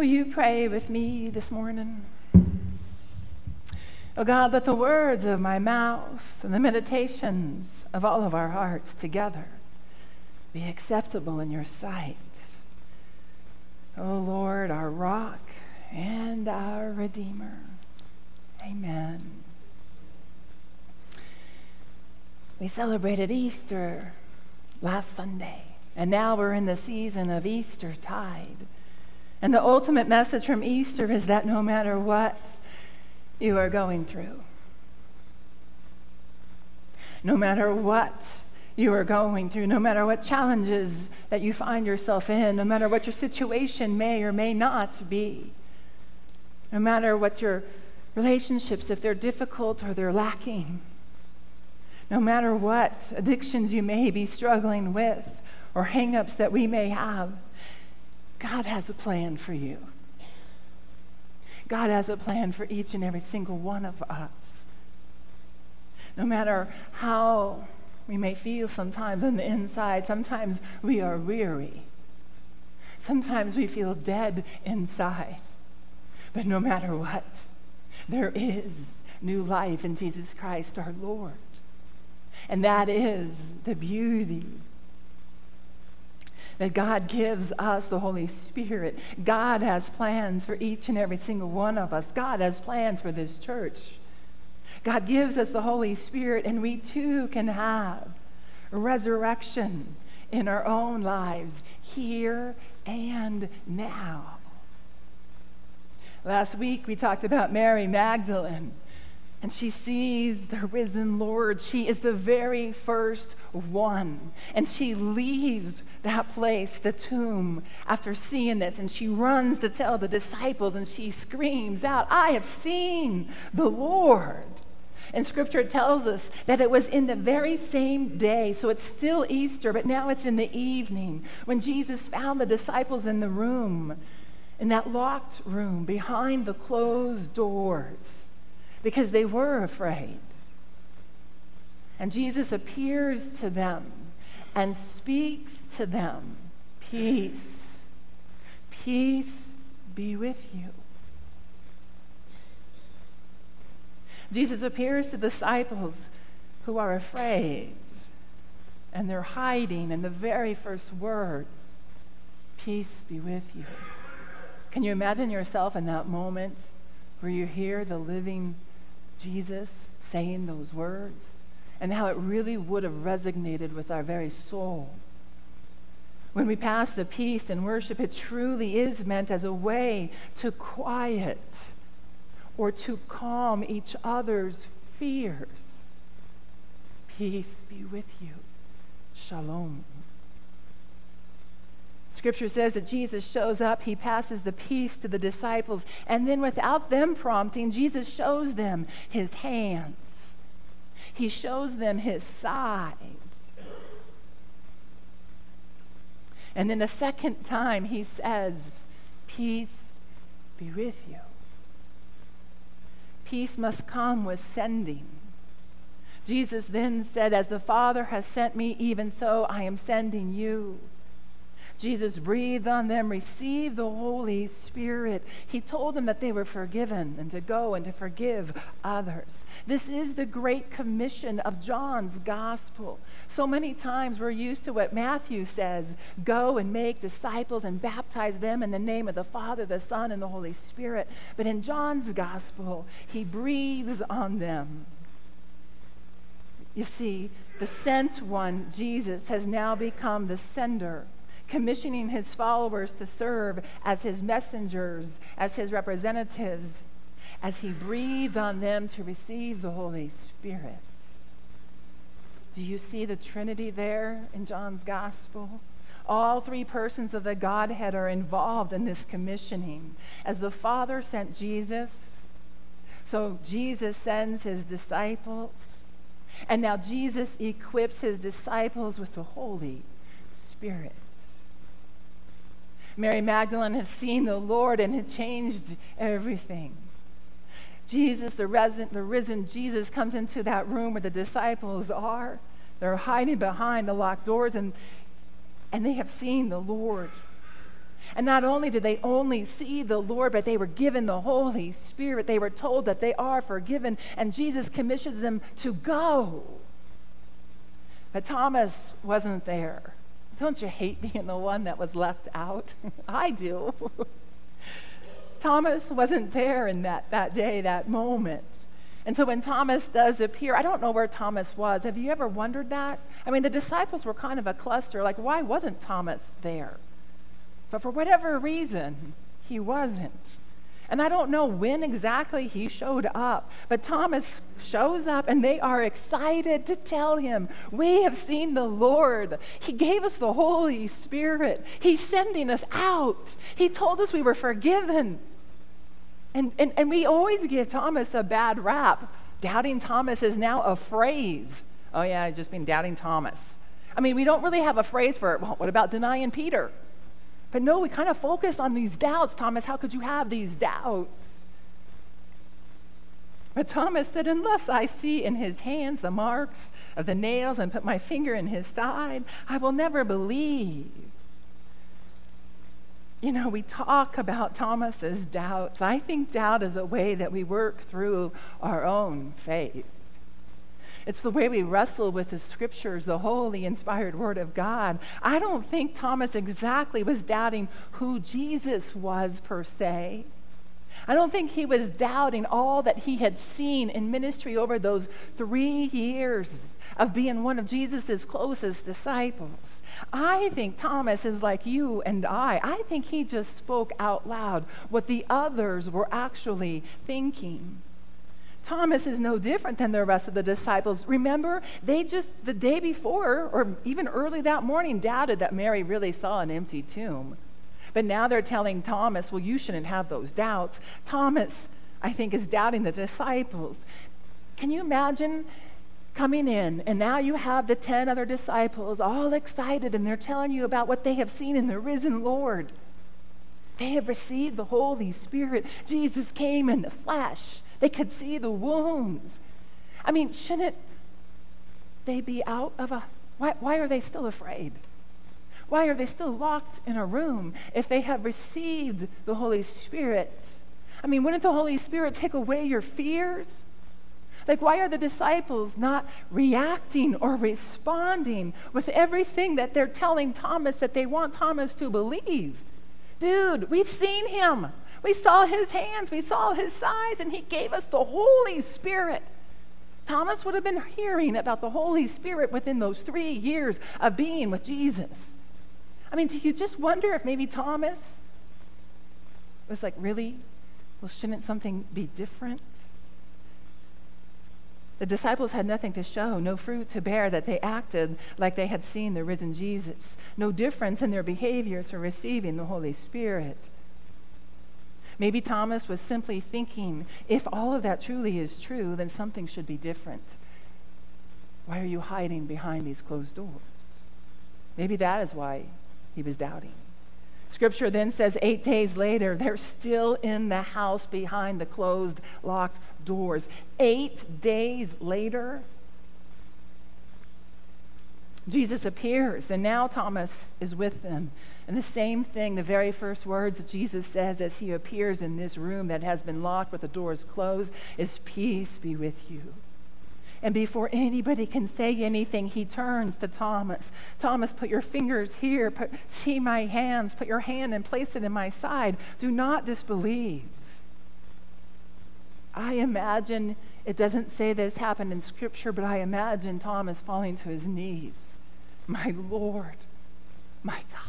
you pray with me this morning? Oh God, let the words of my mouth and the meditations of all of our hearts together be acceptable in your sight. Oh Lord, our rock and our Redeemer. Amen. We celebrated Easter last Sunday, and now we're in the season of Eastertide. And the ultimate message from Easter is that no matter what you are going through, no matter what you are going through, no matter what challenges that you find yourself in, no matter what your situation may or may not be, no matter what your relationships, if they're difficult or they're lacking, no matter what addictions you may be struggling with or hang-ups that we may have, God has a plan for you. God has a plan for each and every single one of us. No matter how we may feel sometimes on the inside, sometimes we are weary. Sometimes we feel dead inside. But no matter what, there is new life in Jesus Christ our Lord. And that is the beauty that God gives us, the Holy Spirit. God has plans for each and every single one of us. God has plans for this church. God gives us the Holy Spirit, and we too can have a resurrection in our own lives here and now. Last week we talked about Mary Magdalene, and she sees the risen Lord. She is the very first one. And she leaves that place, the tomb, after seeing this. And she runs to tell the disciples, and she screams out, "I have seen the Lord." And Scripture tells us that it was in the very same day. So it's still Easter, but now it's in the evening when Jesus found the disciples in the room, in that locked room behind the closed doors, because they were afraid. And Jesus appears to them and speaks to them, "Peace, peace be with you." Jesus appears to disciples who are afraid, and they're hiding, and the very first words, "Peace be with you." Can you imagine yourself in that moment where you hear the living Jesus saying those words, and how it really would have resonated with our very soul? When we pass the peace in worship, it truly is meant as a way to quiet or to calm each other's fears. Peace be with you. Shalom. Scripture says that Jesus shows up, he passes the peace to the disciples, and then without them prompting, Jesus shows them his hands. He shows them his side. And then the second time he says, "Peace be with you." Peace must come with sending. Jesus then said, "As the Father has sent me, even so I am sending you." Jesus breathed on them, received the Holy Spirit. He told them that they were forgiven and to go and to forgive others. This is the great commission of John's gospel. So many times we're used to what Matthew says, "Go and make disciples and baptize them in the name of the Father, the Son, and the Holy Spirit." But in John's gospel, he breathes on them. You see, the sent one, Jesus, has now become the sender, commissioning his followers to serve as his messengers, as his representatives, as he breathes on them to receive the Holy Spirit. Do you see the Trinity there in John's gospel? All three persons of the Godhead are involved in this commissioning. As the Father sent Jesus, so Jesus sends his disciples, and now Jesus equips his disciples with the Holy Spirit. Mary Magdalene has seen the Lord, and it changed everything. Jesus, the risen Jesus, comes into that room where the disciples are. They're hiding behind the locked doors, and they have seen the Lord. And not only did they only see the Lord, but they were given the Holy Spirit. They were told that they are forgiven, and Jesus commissions them to go. But Thomas wasn't there. Don't you hate being the one that was left out? I do. Thomas wasn't there in that day, that moment. And so when Thomas does appear, I don't know where Thomas was. Have you ever wondered that? I mean, the disciples were kind of a cluster. Like, why wasn't Thomas there? But for whatever reason, he wasn't. And I don't know when exactly he showed up, but Thomas shows up and they are excited to tell him, we have seen the Lord. He gave us the Holy Spirit. He's sending us out. He told us we were forgiven. And we always give Thomas a bad rap. Doubting Thomas is now a phrase. Oh yeah, I've just been doubting Thomas. I mean, we don't really have a phrase for it. Well, what about denying Peter? But no, we kind of focus on these doubts. Thomas, how could you have these doubts? But Thomas said, unless I see in his hands the marks of the nails and put my finger in his side, I will never believe. You know, we talk about Thomas's doubts. I think doubt is a way that we work through our own faith. It's the way we wrestle with the scriptures, the holy, inspired word of God. I don't think Thomas exactly was doubting who Jesus was per se. I don't think he was doubting all that he had seen in ministry over those 3 years of being one of Jesus's closest disciples. I think Thomas is like you and I. I think he just spoke out loud what the others were actually thinking. Thomas is no different than the rest of the disciples. Remember, they just the day before, or even early that morning, doubted that Mary really saw an empty tomb. But now they're telling Thomas, well, you shouldn't have those doubts. Thomas, I think, is doubting the disciples. Can you imagine coming in, and now you have the 10 other disciples all excited, and they're telling you about what they have seen in the risen Lord. They have received the Holy Spirit. Jesus came in the flesh. They could see the wounds. I mean, shouldn't they be out of a... Why are they still afraid? Why are they still locked in a room if they have received the Holy Spirit? I mean, wouldn't the Holy Spirit take away your fears? Like, why are the disciples not reacting or responding with everything that they're telling Thomas that they want Thomas to believe? Dude, we've seen him. We saw his hands, we saw his sides, and he gave us the Holy Spirit. Thomas would have been hearing about the Holy Spirit within those 3 years of being with Jesus. I mean, do you just wonder if maybe Thomas was like, really? Well, shouldn't something be different? The disciples had nothing to show, no fruit to bear, that they acted like they had seen the risen Jesus. No difference in their behaviors for receiving the Holy Spirit. Maybe Thomas was simply thinking, if all of that truly is true, then something should be different. Why are you hiding behind these closed doors? Maybe that is why he was doubting. Scripture then says 8 days later, they're still in the house behind the closed, locked doors. 8 days later, Jesus appears, and now Thomas is with them. And the same thing, the very first words that Jesus says as he appears in this room that has been locked with the doors closed is, peace be with you. And before anybody can say anything, he turns to Thomas. Thomas, put your fingers here. See my hands. Put your hand and place it in my side. Do not disbelieve. I imagine, it doesn't say this happened in Scripture, but I imagine Thomas falling to his knees. My Lord, my God.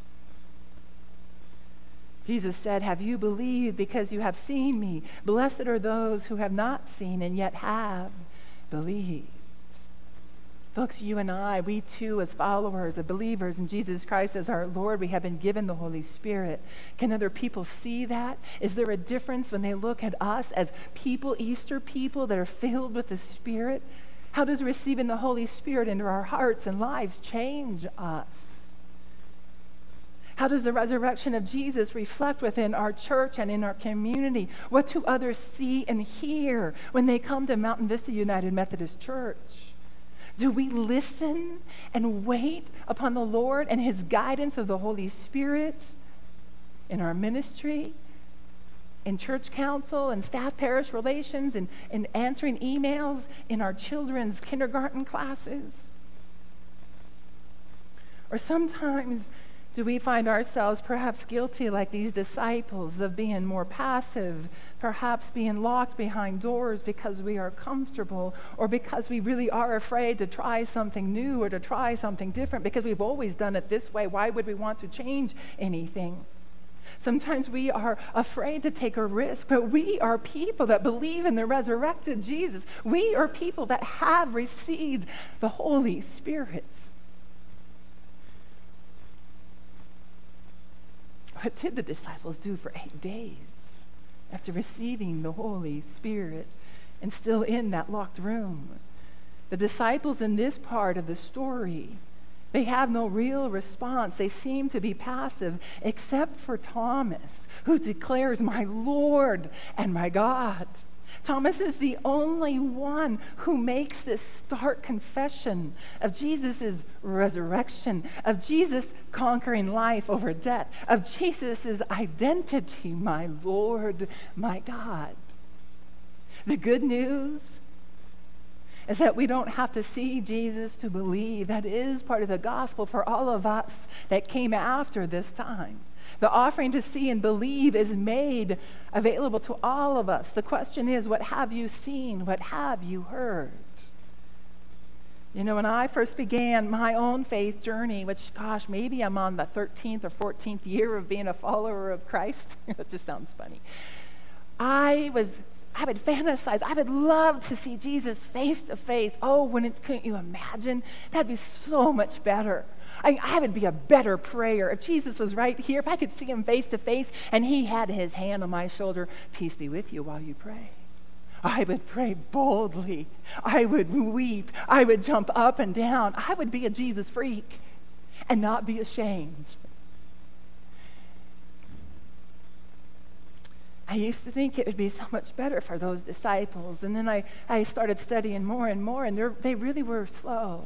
Jesus said, have you believed because you have seen me? Blessed are those who have not seen and yet have believed. Folks, you and I, we too, as followers of believers in Jesus Christ as our Lord, we have been given the Holy Spirit. Can other people see that? Is there a difference when they look at us as people, Easter people that are filled with the Spirit? How does receiving the Holy Spirit into our hearts and lives change us? How does the resurrection of Jesus reflect within our church and in our community? What do others see and hear when they come to Mountain Vista United Methodist Church? Do we listen and wait upon the Lord and his guidance of the Holy Spirit? in our ministry, in church council, and staff parish relations, and in answering emails, in our children's kindergarten classes? Or sometimes do we find ourselves perhaps guilty, like these disciples, of being more passive, perhaps being locked behind doors because we are comfortable, or because we really are afraid to try something new or to try something different because we've always done it this way? Why would we want to change anything? Sometimes we are afraid to take a risk, but we are people that believe in the resurrected Jesus. We are people that have received the Holy Spirit. What did the disciples do for 8 days after receiving the Holy Spirit and still in that locked room? The disciples in this part of the story, they have no real response. They seem to be passive, except for Thomas, who declares, "My Lord and my God." Thomas is the only one who makes this stark confession of Jesus' resurrection, of Jesus conquering life over death, of Jesus' identity, "My Lord, my God." The good news is that we don't have to see Jesus to believe. That is part of the gospel for all of us that came after this time. The offering to see and believe is made available to all of us. The question is, what have you seen? What have you heard? You know, when I first began my own faith journey, which, gosh, maybe I'm on the 13th or 14th year of being a follower of Christ. That just sounds funny. I would fantasize. I would love to see Jesus face to face. Oh, couldn't you imagine? That'd be so much better. I would be a better prayer if Jesus was right here, if I could see him face to face and he had his hand on my shoulder. "Peace be with you," while you pray. I would pray boldly. I would weep. I would jump up and down. I would be a Jesus freak and not be ashamed. I used to think it would be so much better for those disciples. And then I started studying more and more, and they really were slow.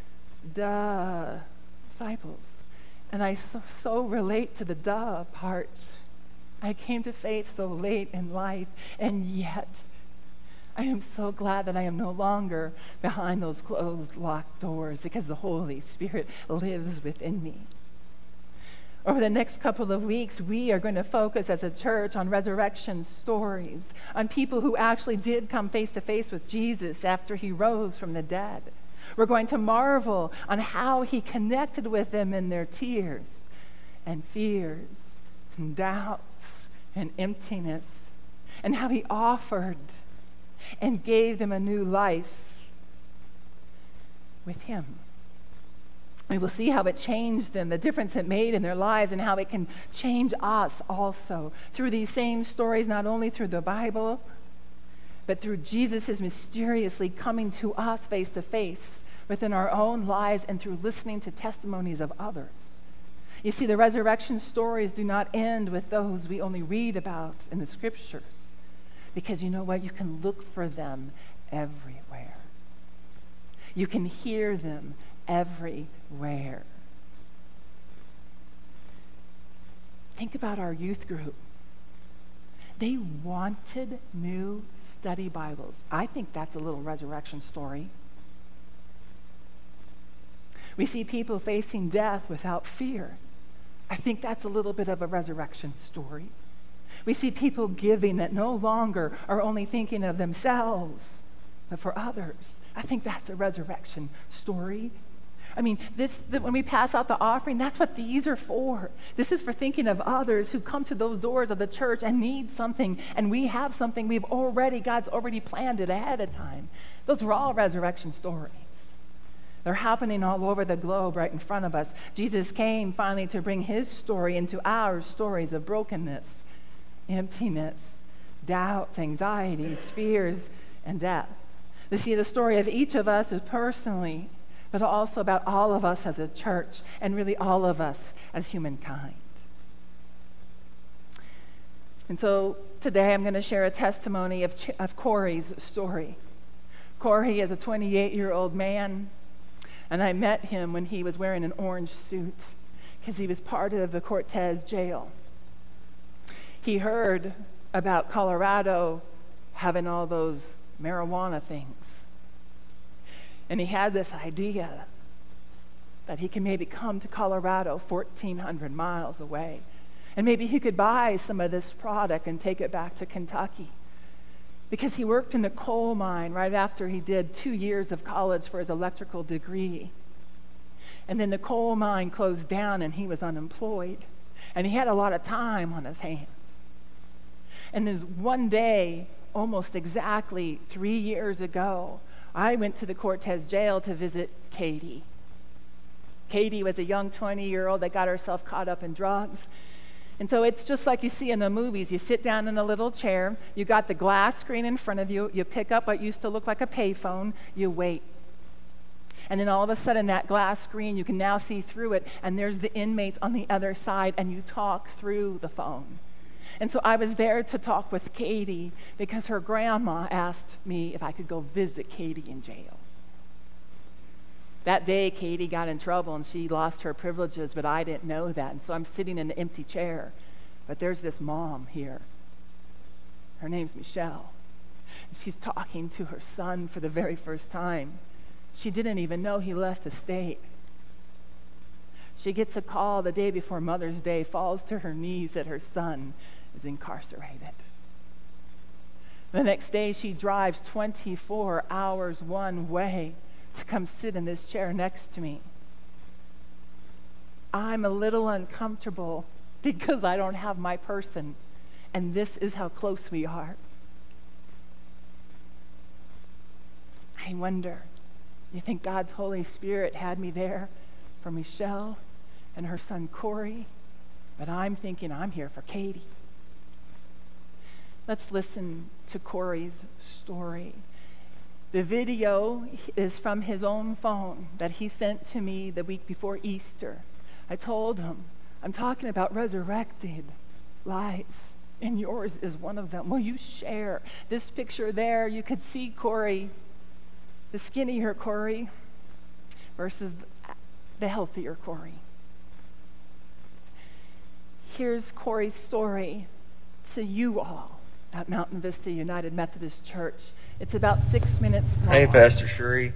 Disciples. And I so relate to the part. I came to faith so late in life, and yet I am so glad that I am no longer behind those closed, locked doors, because the Holy Spirit lives within me. Over the next couple of weeks, we are going to focus as a church on resurrection stories, on people who actually did come face to face with Jesus after he rose from the dead. We're going to marvel on how he connected with them in their tears and fears and doubts and emptiness, and how he offered and gave them a new life with him. We will see how it changed them, the difference it made in their lives, and how it can change us also through these same stories, not only through the Bible, but through Jesus' mysteriously coming to us face to face within our own lives, and through listening to testimonies of others. You see, the resurrection stories do not end with those we only read about in the scriptures, because you know what? You can look for them everywhere. You can hear them everywhere. Think about our youth group. They wanted new study Bibles. I think that's a little resurrection story. We see people facing death without fear. I think that's a little bit of a resurrection story. We see people giving that no longer are only thinking of themselves, but for others. I think that's a resurrection story. I mean, when we pass out the offering, that's what these are for. This is for thinking of others who come to those doors of the church and need something, and we have something God's already planned it ahead of time. Those are all resurrection stories. They're happening all over the globe right in front of us. Jesus came finally to bring his story into our stories of brokenness, emptiness, doubts, anxieties, fears, and death. You see, the story of each of us is personally, but also about all of us as a church, and really all of us as humankind. And so today I'm going to share a testimony of Corey's story. Corey is a 28-year-old man, and I met him when he was wearing an orange suit because he was part of the Cortez jail. He heard about Colorado having all those marijuana things. And he had this idea that he can maybe come to Colorado 1,400 miles away. And maybe he could buy some of this product and take it back to Kentucky. Because he worked in a coal mine right after he did 2 years of college for his electrical degree. And then the coal mine closed down and he was unemployed. And he had a lot of time on his hands. And there's one day, almost exactly 3 years ago, I went to the Cortez jail to visit Katie. Katie was a young 20-year-old that got herself caught up in drugs. And so it's just like you see in the movies. You sit down in a little chair, you got the glass screen in front of you, you pick up what used to look like a payphone, you wait. And then all of a sudden that glass screen, you can now see through it, and there's the inmates on the other side, and you talk through the phone. And so I was there to talk with Katie because her grandma asked me if I could go visit Katie in jail. That day, Katie got in trouble and she lost her privileges, but I didn't know that. And so I'm sitting in an empty chair. But there's this mom here. Her name's Michelle. She's talking to her son for the very first time. She didn't even know he left the state. She gets a call the day before Mother's Day, falls to her knees that her son is incarcerated. The next day, she drives 24 hours one way to come sit in this chair next to me. I'm a little uncomfortable because I don't have my person, and this is how close we are. I wonder, you think God's Holy Spirit had me there for Michelle and her son Corey, but I'm thinking I'm here for Katie. Let's listen to Corey's story. The video is from his own phone that he sent to me the week before Easter. I told him, I'm talking about resurrected lives, and yours is one of them. Will you share this picture there? You could see Corey, the skinnier Corey, versus the healthier Corey. Here's Corey's story to you all at Mountain Vista United Methodist Church. It's about 6 minutes long. Hey, Pastor Sheree.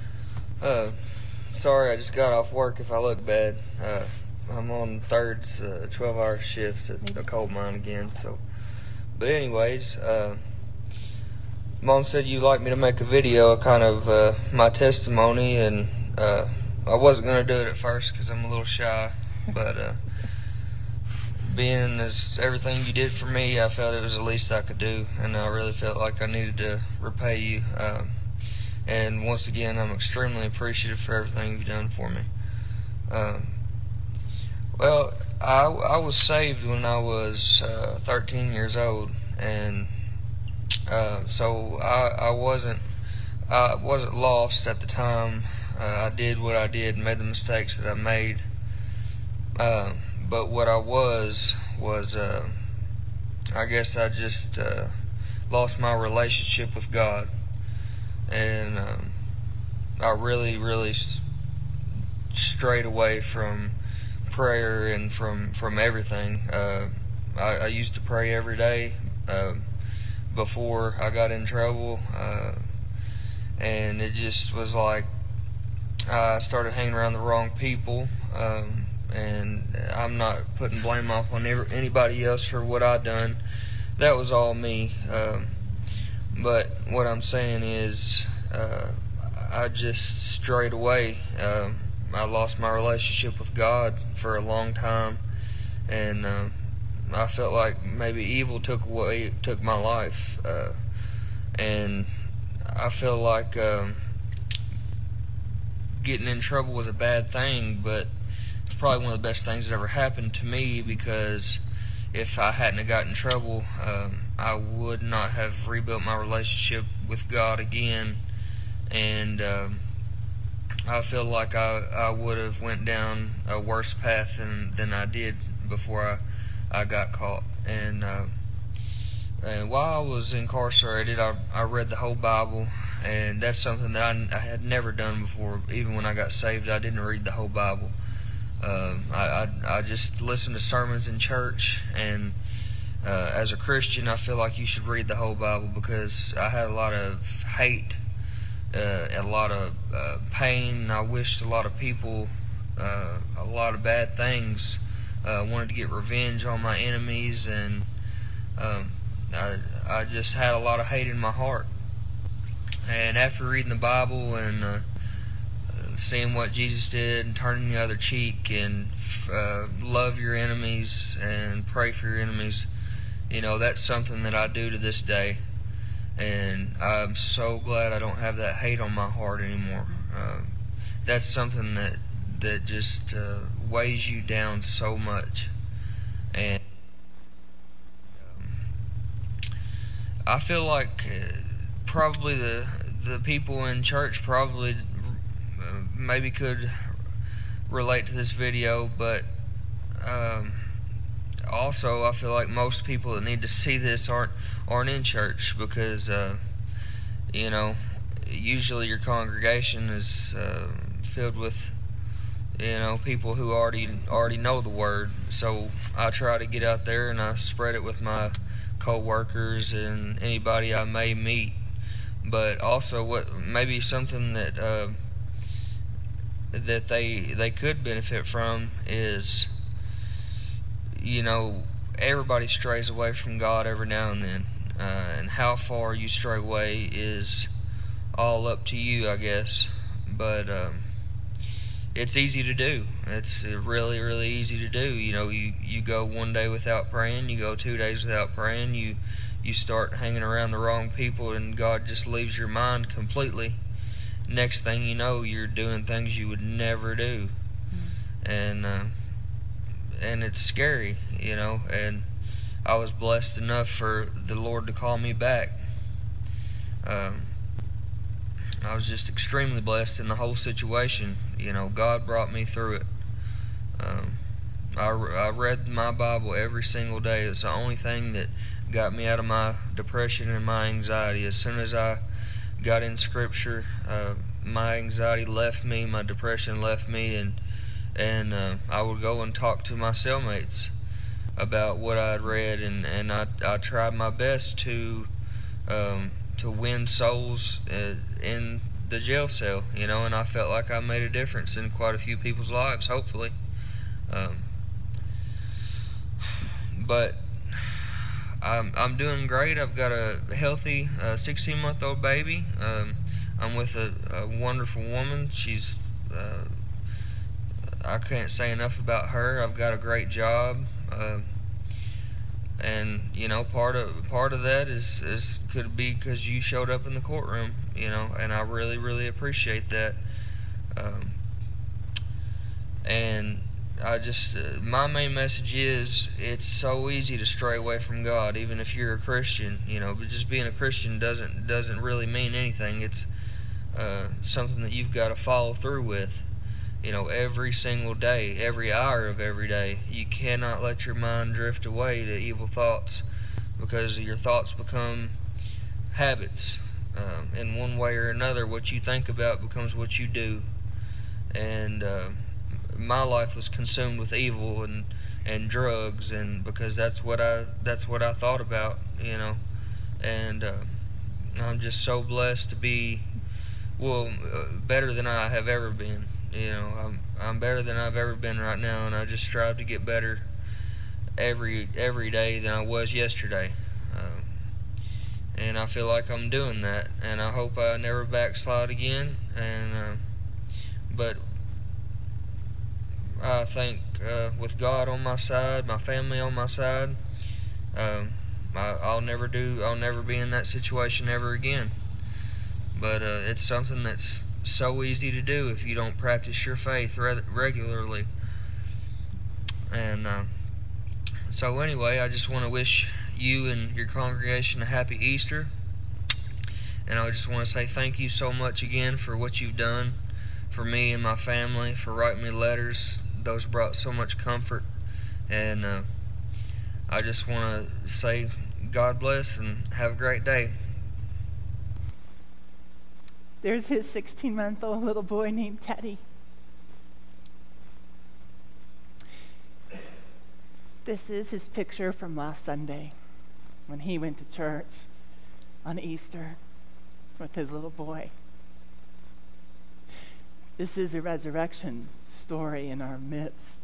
Sorry, I just got off work if I look bad. I'm on thirds, 12-hour shifts at the coal mine again. But anyways, Mom said you'd like me to make a video, kind of my testimony, and I wasn't going to do it at first because I'm a little shy, but being as everything you did for me, I felt it was the least I could do, and I really felt like I needed to repay you. And once again, I'm extremely appreciative for everything you've done for me. Well, I was saved when I was 13 years old, and so I wasn't lost at the time. I did what I did and made the mistakes that I made. But what I was I guess I just lost my relationship with God, and I really strayed away from prayer and from everything. I used to pray every day before I got in trouble, and it just was like I started hanging around the wrong people. And I'm not putting blame off on anybody else for what I done. That was all me. But what I'm saying is I just strayed away. I lost my relationship with God for a long time, and I felt like maybe evil took my life. And I feel like getting in trouble was a bad thing, but it's probably one of the best things that ever happened to me, because if I hadn't have gotten in trouble, I would not have rebuilt my relationship with God again, and I feel like I would have went down a worse path than I did before I got caught. And while I was incarcerated, I read the whole Bible, and that's something that I had never done before. Even when I got saved, I didn't read the whole Bible. I just listened to sermons in church, and as a Christian, I feel like you should read the whole Bible, because I had a lot of hate, a lot of pain. I wished a lot of people a lot of bad things. Wanted to get revenge on my enemies, and I just had a lot of hate in my heart. And after reading the Bible and seeing what Jesus did, and turning the other cheek, and love your enemies and pray for your enemies, that's something that I do to this day. And I'm so glad I don't have that hate on my heart anymore. That's something that just weighs you down so much. And I feel like probably the people in church probably maybe could relate to this video, but also I feel like most people that need to see this aren't in church, because usually your congregation is filled with people who already know the word. So I try to get out there and I spread it with my co-workers and anybody I may meet. But also, what maybe something that that they could benefit from is, everybody strays away from God every now and then, and how far you stray away is all up to you, I guess. But it's easy to do. It's really, really easy to do. You go one day without praying, you go 2 days without praying, you start hanging around the wrong people, and God just leaves your mind completely. Next thing you know, you're doing things you would never do. And it's scary, and I was blessed enough for the Lord to call me back. I was just extremely blessed in the whole situation. God brought me through it. I read my Bible every single day. It's the only thing that got me out of my depression and my anxiety. As soon as I got in Scripture, my anxiety left me, my depression left me, and I would go and talk to my cellmates about what I'd read, and I tried my best to win souls in the jail cell, and I felt like I made a difference in quite a few people's lives, hopefully. But I'm doing great. I've got a healthy 16-month-old baby. I'm with a wonderful woman. She's I can't say enough about her. I've got a great job, and part of that is could be because you showed up in the courtroom, and I really, really appreciate that. And I just my main message is, it's so easy to stray away from God, even if you're a Christian. But just being a Christian doesn't really mean anything. It's something that you've got to follow through with. Every single day, every hour of every day. You cannot let your mind drift away to evil thoughts, because your thoughts become habits. In one way or another, what you think about becomes what you do. And my life was consumed with evil and drugs, and because that's what I thought about, And I'm just so blessed to be better than I have ever been. I'm better than I've ever been right now, and I just strive to get better every day than I was yesterday. And I feel like I'm doing that, and I hope I never backslide again. And but I think with God on my side, my family on my side, I'll never be in that situation ever again. But it's something that's so easy to do if you don't practice your faith regularly. And so anyway, I just want to wish you and your congregation a happy Easter. And I just want to say thank you so much again for what you've done for me and my family, for writing me letters. Those brought so much comfort. And I just want to say God bless and have a great day. There's his 16-month-old little boy named Teddy. This is his picture from last Sunday when he went to church on Easter with his little boy. This is a resurrection story in our midst.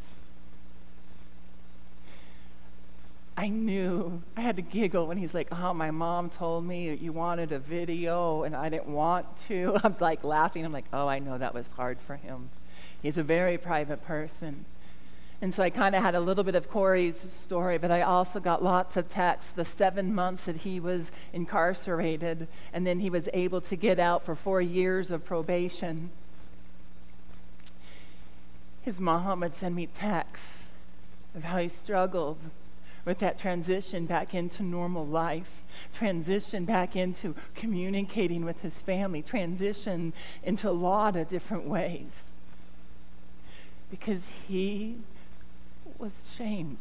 I knew, I had to giggle when he's like, oh, my mom told me you wanted a video and I didn't want to. I'm like laughing. I'm like, oh, I know that was hard for him. He's a very private person. And so I kind of had a little bit of Corey's story, but I also got lots of texts, the 7 months that he was incarcerated, and then he was able to get out for 4 years of probation. His mom would send me texts of how he struggled with that transition back into normal life, transition back into communicating with his family, transition into a lot of different ways. Because he was shamed.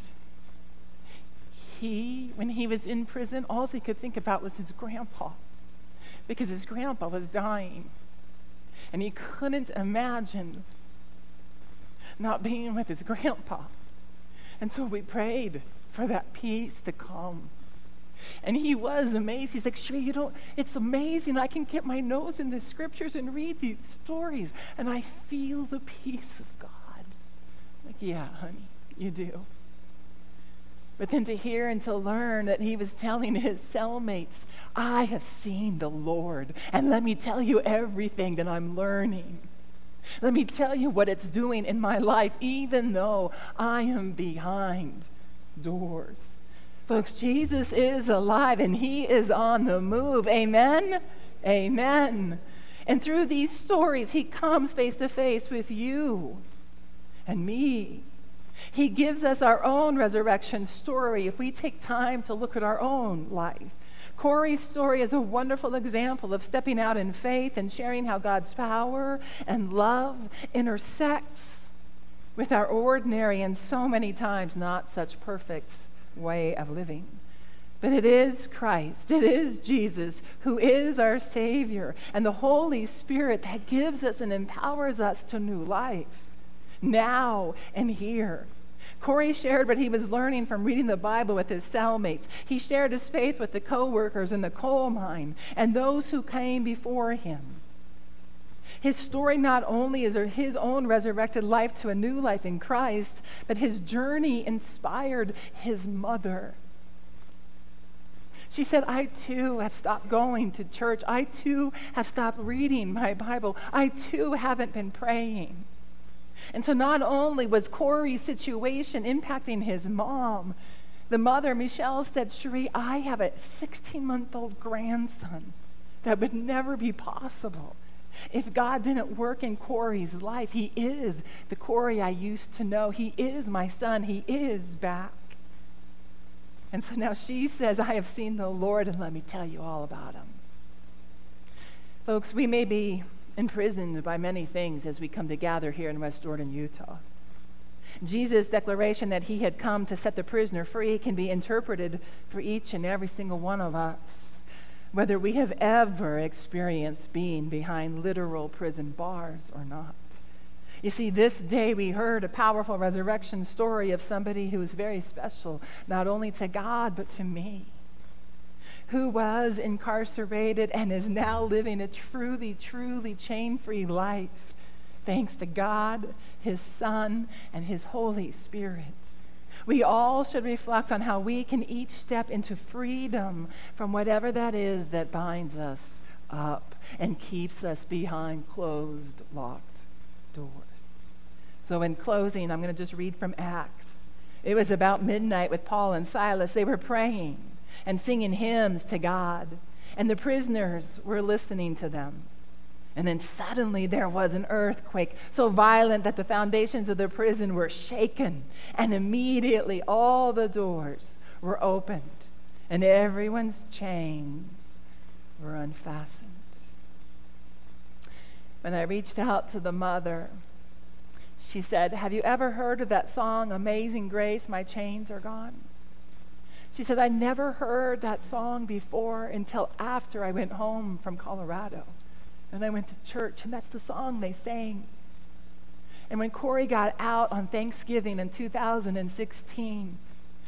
When he was in prison, all he could think about was his grandpa, because his grandpa was dying. And he couldn't imagine not being with his grandpa. And so we prayed for that peace to come. And he was amazed. He's like, Sheree, it's amazing. I can get my nose in the scriptures and read these stories, and I feel the peace of God. Like, yeah, honey, you do. But then to hear and to learn that he was telling his cellmates, I have seen the Lord, and let me tell you everything that I'm learning. Let me tell you what it's doing in my life, even though I am behind doors. Folks, Jesus is alive and he is on the move. Amen? Amen. And through these stories, he comes face to face with you and me. He gives us our own resurrection story if we take time to look at our own life. Corey's story is a wonderful example of stepping out in faith and sharing how God's power and love intersects with our ordinary and so many times not such perfect way of living. But it is Christ, it is Jesus who is our Savior, and the Holy Spirit that gives us and empowers us to new life, now and here. Corey shared what he was learning from reading the Bible with his cellmates. He shared his faith with the co-workers in the coal mine and those who came before him. His story not only is his own resurrected life to a new life in Christ, but his journey inspired his mother. She said, I too have stopped going to church. I too have stopped reading my Bible. I too haven't been praying. And so not only was Corey's situation impacting his mom, the mother, Michelle, said, Sheree, I have a 16-month-old grandson. That would never be possible if God didn't work in Corey's life. He is the Corey I used to know. He is my son. He is back. And so now she says, I have seen the Lord, and let me tell you all about him. Folks, we may be imprisoned by many things as we come to gather here in West Jordan, Utah. Jesus' declaration that he had come to set the prisoner free can be interpreted for each and every single one of us, whether we have ever experienced being behind literal prison bars or not. You see, this day we heard a powerful resurrection story of somebody who is very special, not only to God, but to me, who was incarcerated and is now living a truly, truly chain-free life, thanks to God, his Son, and his Holy Spirit. We all should reflect on how we can each step into freedom from whatever that is that binds us up and keeps us behind closed, locked doors. So in closing, I'm going to just read from Acts. It was about midnight with Paul and Silas. They were praying and singing hymns to God, and the prisoners were listening to them. And then suddenly there was an earthquake so violent that the foundations of the prison were shaken, and immediately all the doors were opened and everyone's chains were unfastened. When I reached out to the mother, she said, have you ever heard of that song, Amazing Grace, My Chains Are Gone? She said, I never heard that song before until after I went home from Colorado. And I went to church, and that's the song they sang. And when Corey got out on Thanksgiving in 2016,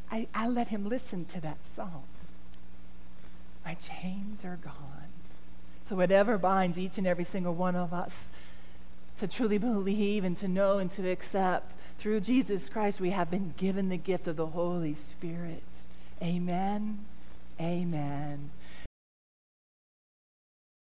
I let him listen to that song. My chains are gone. So whatever binds each and every single one of us to truly believe and to know and to accept, through Jesus Christ, we have been given the gift of the Holy Spirit. Amen. Amen.